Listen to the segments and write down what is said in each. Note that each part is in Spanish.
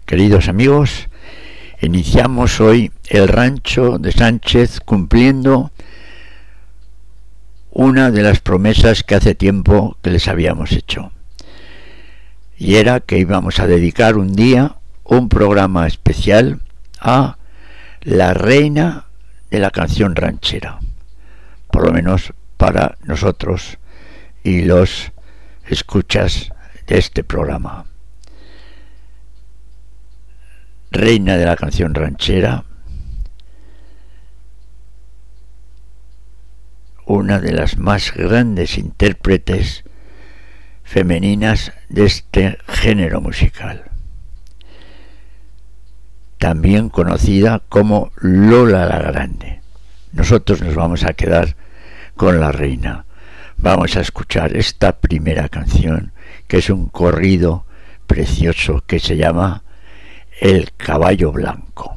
queridos amigos, iniciamos hoy el Rancho de Sánchez cumpliendo una de las promesas que hace tiempo que les habíamos hecho, y era que íbamos a dedicar un día, un programa especial a la reina de la canción ranchera, por lo menos para nosotros y los escuchas de este programa. Reina de la canción ranchera, una de las más grandes intérpretes femeninas de este género musical, también conocida como Lola la Grande. Nosotros nos vamos a quedar con la reina. Vamos a escuchar esta primera canción, que es un corrido precioso que se llama El Caballo Blanco.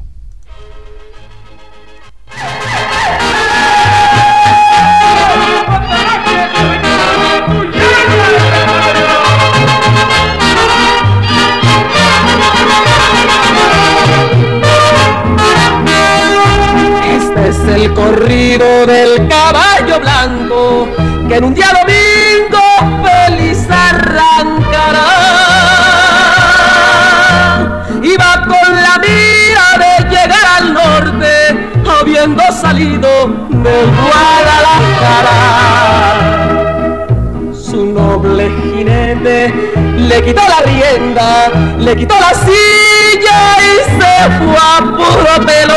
Este es el corrido del caballo blanco, que en un día domingo feliz arrancará. Iba con la mira de llegar al norte, habiendo salido de Guadalajara. Su noble jinete le quitó la rienda, le quitó la silla y se fue a puro pelo.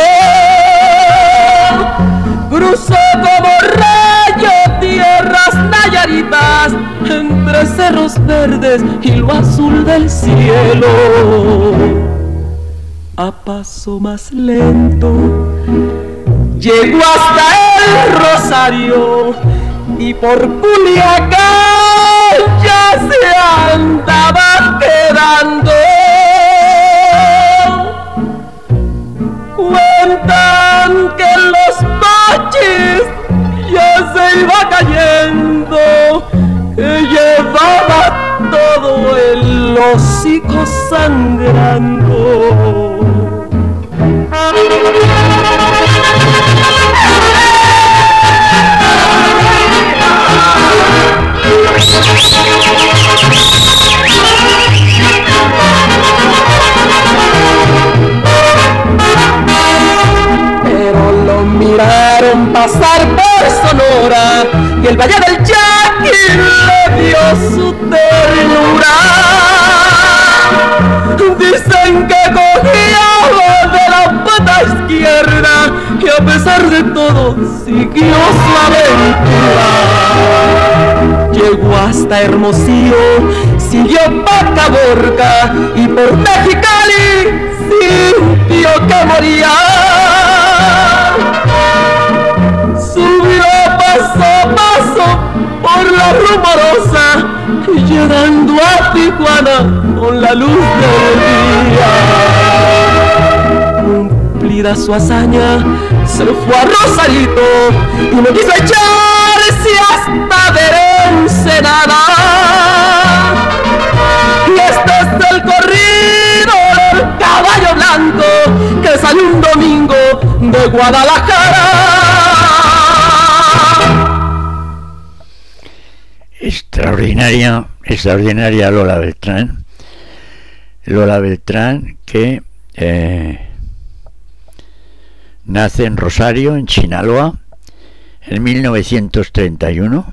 Cruzó como rayo tierras nayaritas, entre cerros verdes y lo azul del cielo. A paso más lento llegó hasta el Rosario y por Culiacán ya se andaba quedando. Cuentan que los baches ya se iba cayendo, que llevaba todo el hocico sangrando. Pero lo miraron pasar por Sonora y el Valle del Yaqui le dio su ternura. Dicen que cogía de la pata izquierda y a pesar de todo siguió su aventura. Llegó hasta Hermosillo, siguió pa' Caborca y por Mexicali sintió que moría. Subió paso a paso por la rumorosa, llegando a Tijuana con la luz del día. Cumplida su hazaña, se fue a Rosarito y no quiso echarse hasta ver Ensenada. Y este es el corrido del caballo blanco, que salió un domingo de Guadalajara. Extraordinaria Lola Beltrán que nace en Rosario, en Sinaloa, en 1931,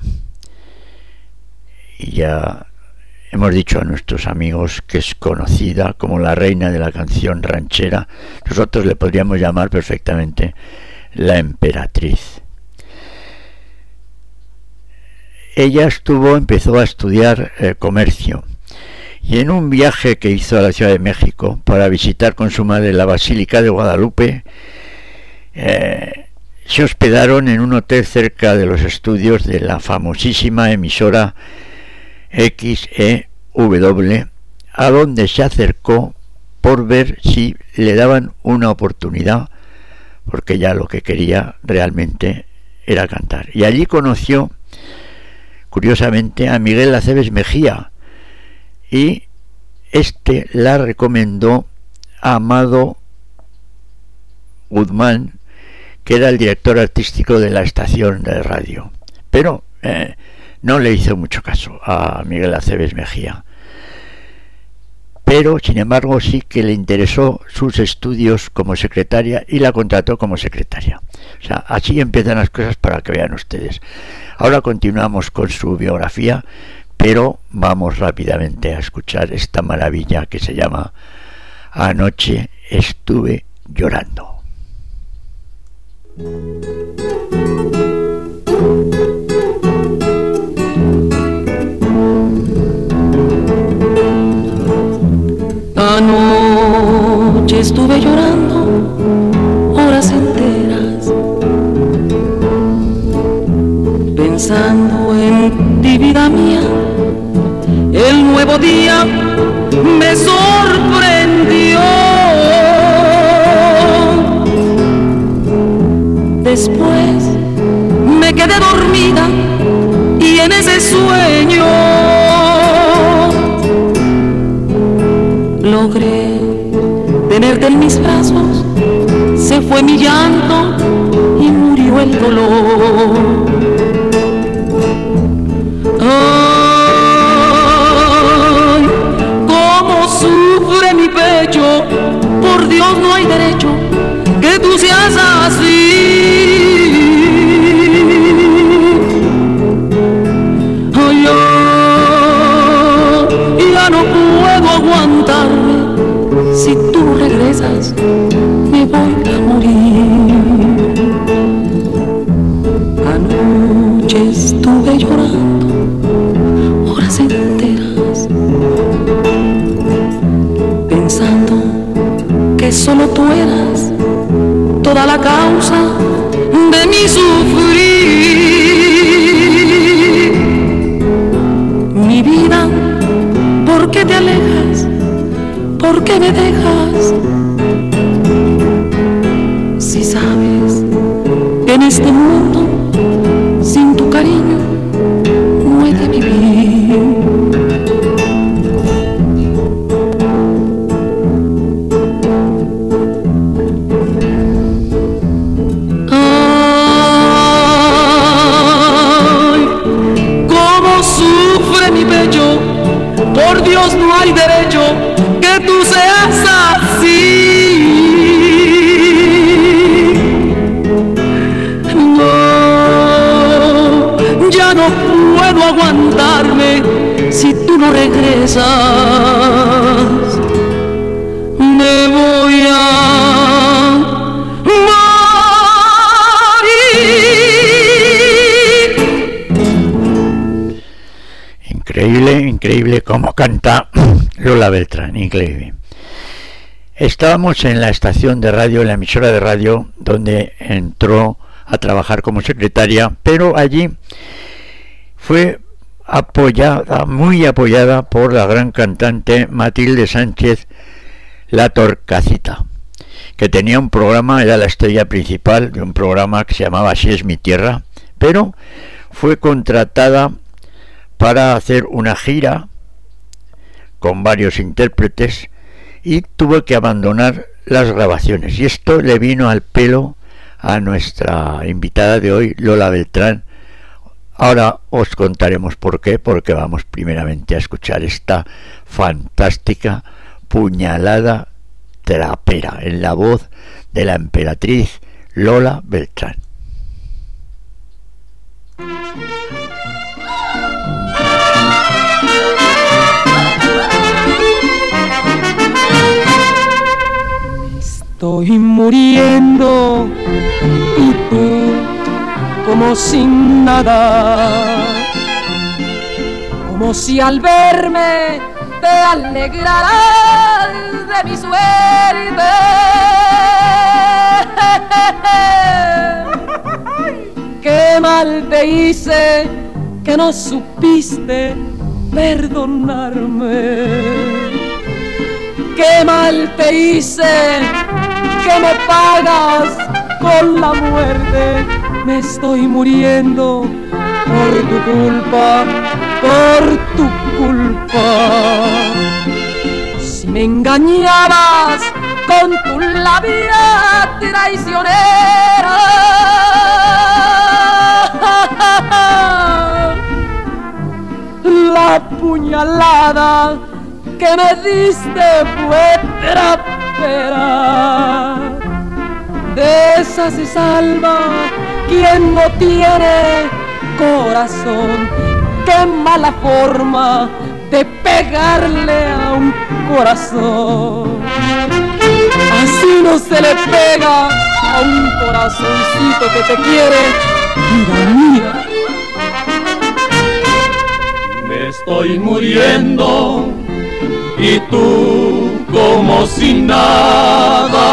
y ya hemos dicho a nuestros amigos que es conocida como la reina de la canción ranchera. Nosotros le podríamos llamar perfectamente la emperatriz. Ella empezó a estudiar comercio, y en un viaje que hizo a la Ciudad de México para visitar con su madre la Basílica de Guadalupe, se hospedaron en un hotel cerca de los estudios de la famosísima emisora XEW, a donde se acercó por ver si le daban una oportunidad, porque ya lo que quería realmente era cantar. Y allí conoció, curiosamente, a Miguel Aceves Mejía, y este la recomendó Amado Guzmán, que era el director artístico de la estación de radio, pero no le hizo mucho caso a Miguel Aceves Mejía. Pero, sin embargo, sí que le interesó sus estudios como secretaria y la contrató como secretaria. O sea, así empiezan las cosas para que vean ustedes. Ahora continuamos con su biografía, pero vamos rápidamente a escuchar esta maravilla que se llama Anoche estuve llorando. Anoche estuve llorando horas enteras, pensando en ti, vida mía. El nuevo día me sorprendió. Después me quedé dormida y en ese sueño logré tenerte en mis brazos. Se fue mi llanto y murió el dolor. Ay, cómo sufre mi pecho. Por Dios, no hay derecho que tú seas así. Ay, ya no puedo aguantarme. Si tú regresas, me voy a morir. Anoche estuve llorando horas enteras, pensando que solo tú eras toda la causa de mi sufrir. Mi vida, ¿por qué te alejas? ¿Por qué me dejas? Si sabes que en este mundo sin tu cariño no he de vivir. Ay, cómo sufre mi pecho. Por Dios, no hay derecho que tú seas así. No, ya no puedo aguantarme. Si tú no regresas, me voy a morir. Increíble cómo canta Lola Beltrán, increíble. Estábamos en la estación de radio, en la emisora de radio, donde entró a trabajar como secretaria, pero allí fue apoyada, muy apoyada por la gran cantante Matilde Sánchez, la Torcacita, que tenía un programa, era la estrella principal de un programa que se llamaba Así es mi tierra, pero fue contratada para hacer una gira con varios intérpretes y tuvo que abandonar las grabaciones, y esto le vino al pelo a nuestra invitada de hoy, Lola Beltrán. Ahora os contaremos por qué, porque vamos primeramente a escuchar esta fantástica puñalada trapera en la voz de la emperatriz Lola Beltrán. Estoy muriendo y tú como sin nada, como si al verme te alegraras de mi suerte. Qué mal te hice que no supiste perdonarme. Qué mal te hice que me pagas con la muerte. Me estoy muriendo por tu culpa, por tu culpa. Si me engañabas con tu labia traicionera. La puñalada que me diste fue trapera. De esa se salva quien no tiene corazón. Qué mala forma de pegarle a un corazón. Así no se le pega a un corazoncito que te quiere, vida mía. Me estoy muriendo y tú como si nada,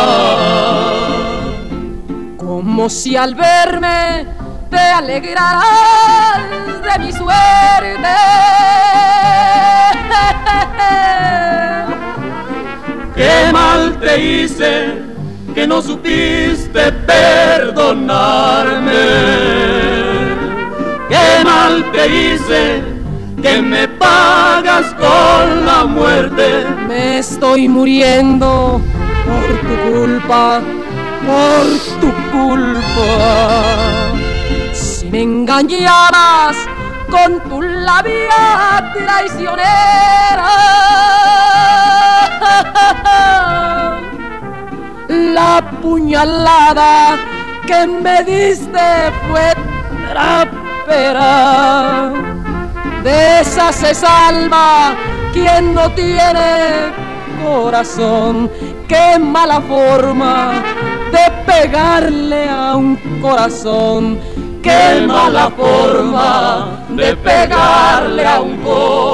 como si al verme te alegrarás de mi suerte. qué mal te hice que no supiste perdonarme, qué mal te hice que me pagas con la muerte. Me estoy muriendo por tu culpa, por tu culpa. Si me engañabas con tu labia traicionera, la puñalada que me diste fue trapera. De esa se salva quien no tiene corazón. Qué mala forma de pegarle a un corazón. Qué mala forma de pegarle a un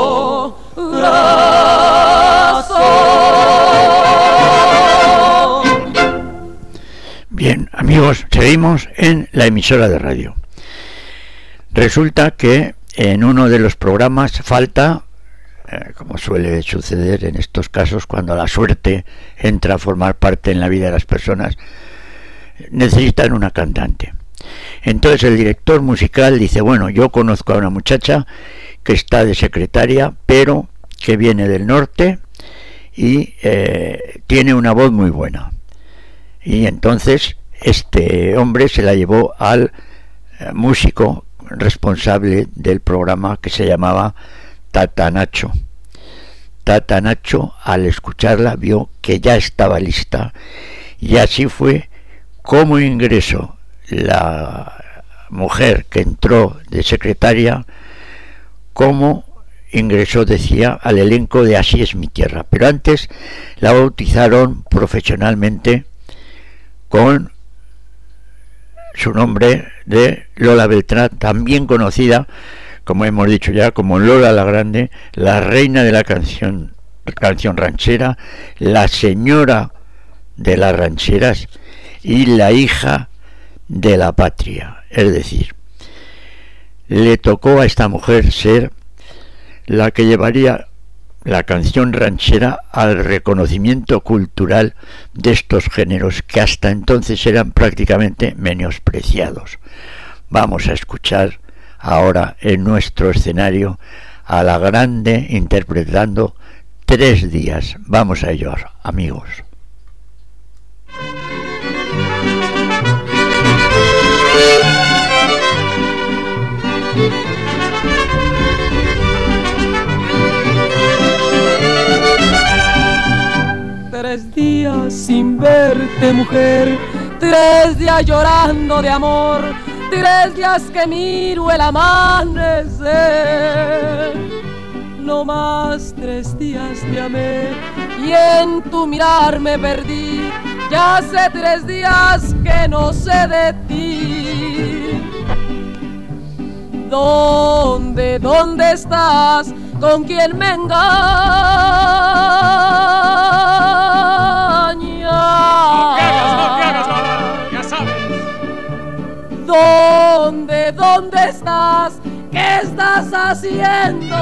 corazón. Bien, amigos, seguimos en la emisora de radio. Resulta que en uno de los programas falta, como suele suceder en estos casos, cuando la suerte entra a formar parte en la vida de las personas, necesitan una cantante. Entonces el director musical dice, bueno, yo conozco a una muchacha que está de secretaria, pero que viene del norte y tiene una voz muy buena. Y entonces este hombre se la llevó al músico responsable del programa, que se llamaba Tata Nacho. Tata Nacho, al escucharla, vio que ya estaba lista, y así fue como ingresó la mujer que entró de secretaria, como ingresó, decía, al elenco de Así es mi tierra. Pero antes la bautizaron profesionalmente con su nombre de Lola Beltrán, también conocida, como hemos dicho ya, como Lola la Grande, la reina de la canción ranchera, la señora de las rancheras y la hija de la patria. Es decir, le tocó a esta mujer ser la que llevaría la canción ranchera al reconocimiento cultural de estos géneros que hasta entonces eran prácticamente menospreciados. Vamos a escuchar ahora en nuestro escenario a la Grande interpretando 3 días. Vamos a ello, amigos. Tres días sin verte, mujer, 3 días llorando de amor, 3 días que miro el amanecer. No más 3 días te amé y en tu mirar me perdí. Ya hace 3 días que no sé de ti. ¿Dónde estás? ¿Con quién me engañas? No te hagas, ya sabes. ¿Dónde estás? ¿Qué estás haciendo?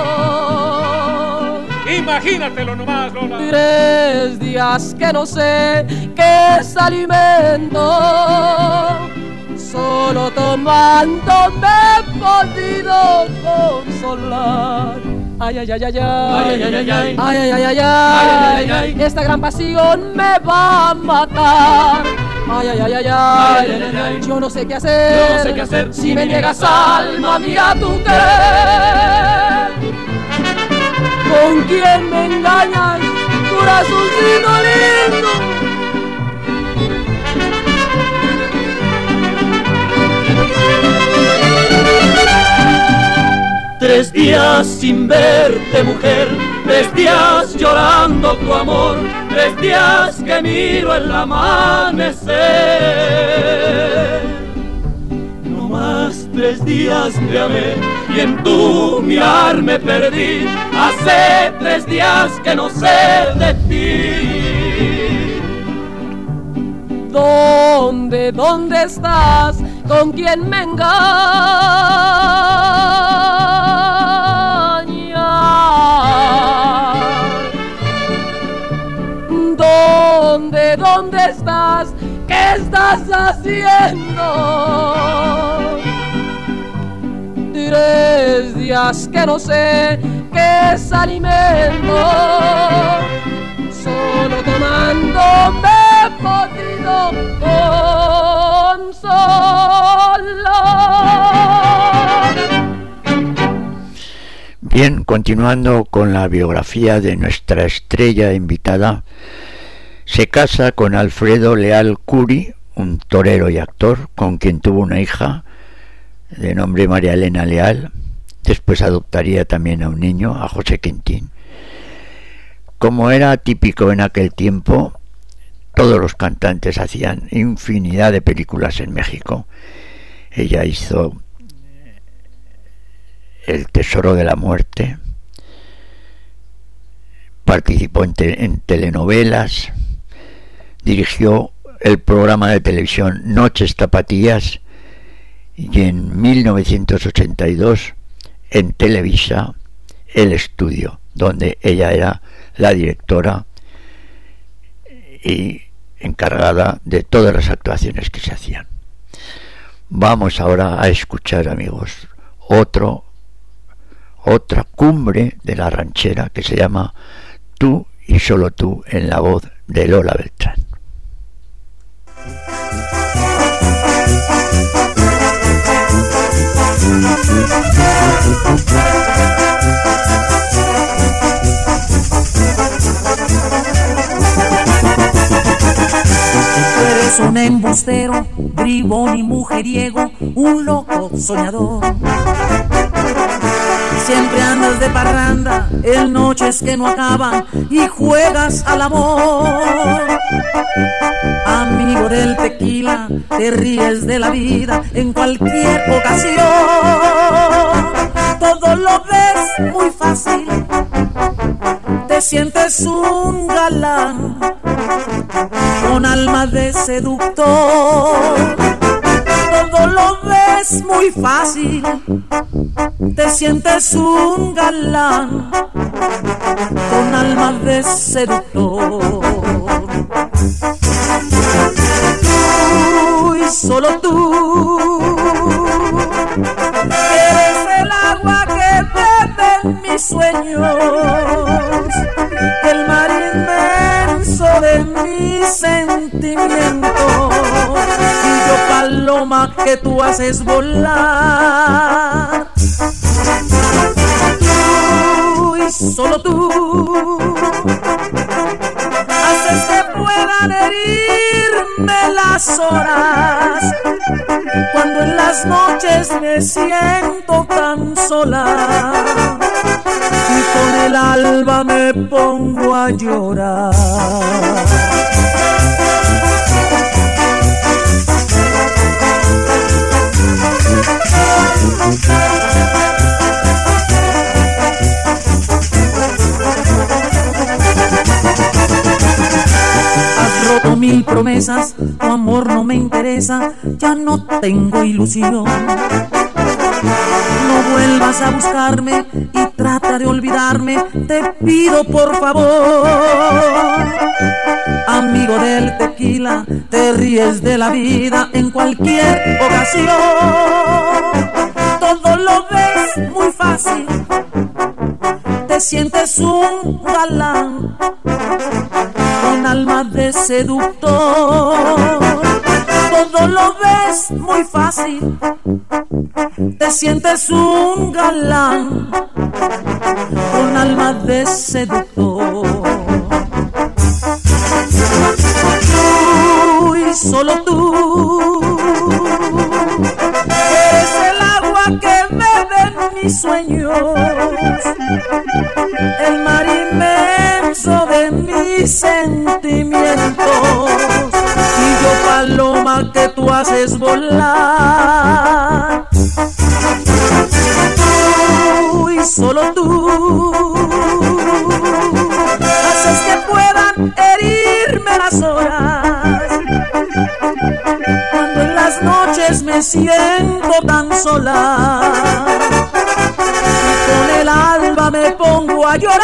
Imagínatelo nomás, Lola. 3 días que no sé qué es alimento. Solo tomando me he podido consolar. Ay, ay, ay, ay, ay, ay, ay, ay, ay, ay, ay, ay, ay, esta gran pasión me va a matar. Ay, ay, ay, ay, ay, yo no sé qué hacer, si me niegas alma mía tu querer. ¿Con quién me engañas, corazoncito lindo? Tres días sin verte, mujer, 3 días llorando tu amor, 3 días que miro el amanecer. No más 3 días te amé y en tu mirar me perdí. Hace 3 días que no sé de ti. ¿Dónde estás? ¿Con quién me engañas? ¿Dónde estás? ¿Qué estás haciendo? 3 días que no sé qué es alimento, solo tomando me he podido consolar. Bien, continuando con la biografía de nuestra estrella invitada, se casa con Alfredo Leal Curi, un torero y actor, con quien tuvo una hija de nombre María Elena Leal. Después adoptaría también a un niño, a José Quintín. Como era típico en aquel tiempo, todos los cantantes hacían infinidad de películas en México. Ella hizo El Tesoro de la Muerte, participó en telenovelas, dirigió el programa de televisión Noches Tapatías y en 1982 en Televisa El Estudio, donde ella era la directora y encargada de todas las actuaciones que se hacían. Vamos ahora a escuchar, amigos, otra cumbre de la ranchera que se llama Tú y solo tú, en la voz de Lola Beltrán. Tú eres un embustero, bribón y mujeriego, un loco soñador. Siempre andas de parranda en noches que no acaban y juegas al amor. Amigo del tequila, te ríes de la vida en cualquier ocasión. Todo lo ves muy fácil, te sientes un galán con alma de seductor. Todo lo ves muy fácil, te sientes un galán con alma de seductor. Tú y solo tú eres el agua que beben mis sueños, el mar inmenso de mis sentimientos, y yo paloma que tú haces volar. Tú y solo tú haces que puedan herirme las horas, cuando en las noches me siento tan sola y con el alba me pongo a llorar. Has roto 1000 promesas, tu amor no me interesa, ya no tengo ilusión. No vuelvas a buscarme y trata de olvidarme, te pido por favor. Amigo del tequila, te ríes de la vida en cualquier ocasión. Todo lo ves muy fácil, sientes un galán con alma de seductor. Todo lo ves muy fácil, te sientes un galán con alma de seductor. Tú y solo tú eres el agua que beben mis sueños, el mar inmenso de mis sentimientos, y yo paloma que tú haces volar. Tú y solo tú haces que puedan herirme las horas, cuando en las noches me siento tan sola, y con el alba me pongo a llorar.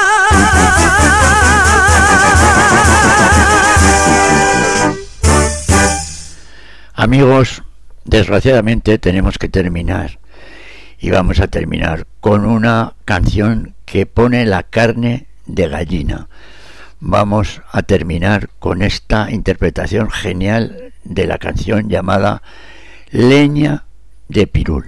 Amigos, desgraciadamente tenemos que terminar, y vamos a terminar con una canción que pone la carne de gallina. Vamos a terminar con esta interpretación genial de la canción llamada Leña de Pirul.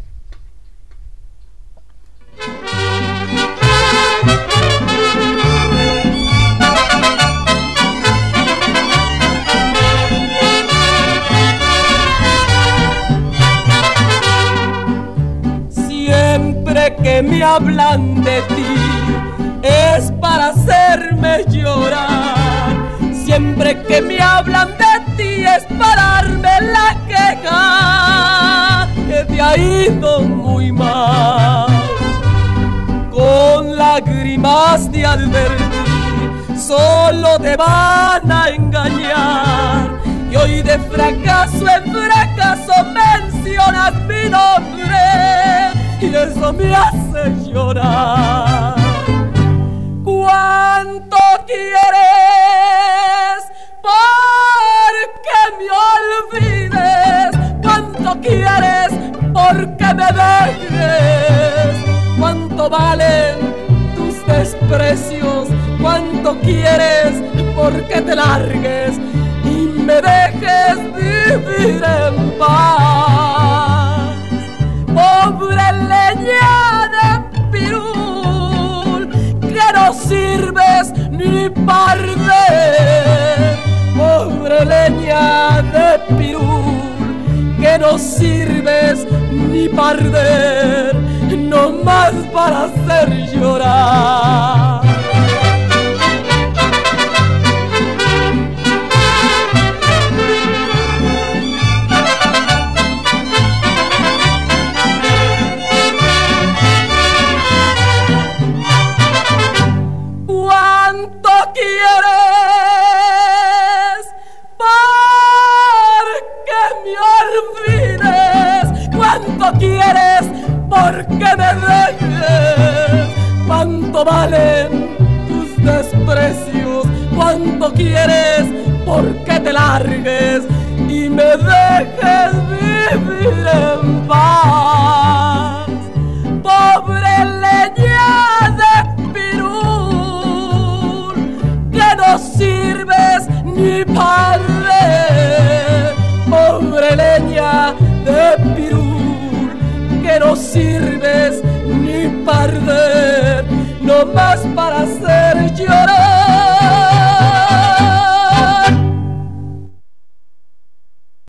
Siempre que me hablan de ti es para hacerme llorar. Siempre que me hablan de ti es para darme la queja, que te ha ido muy mal. Con lágrimas te advertí, solo te van a engañar. Y hoy de fracaso en fracaso mencionas mi nombre, y eso me hace llorar. ¿Cuánto quieres porque me olvides? ¿Cuánto quieres porque me dejes? ¿Cuánto valen tus desprecios? ¿Cuánto quieres porque te largues y me dejes vivir en paz? Pobre leña de pirul, que no sirves ni para arder. Pobre leña de pirul, que no sirves ni para arder, no más para hacer llorar. ¿Quieres porque me olvides? ¿Cuánto quieres porque me dejes? ¿Cuánto valen tus desprecios? ¿Cuánto quieres porque te largues y me dejes vivir en paz? Pobre leña de pirul, que no sirves ni para arder. Pobre leña de pirul, que no sirves ni para arder, no más para hacer llorar.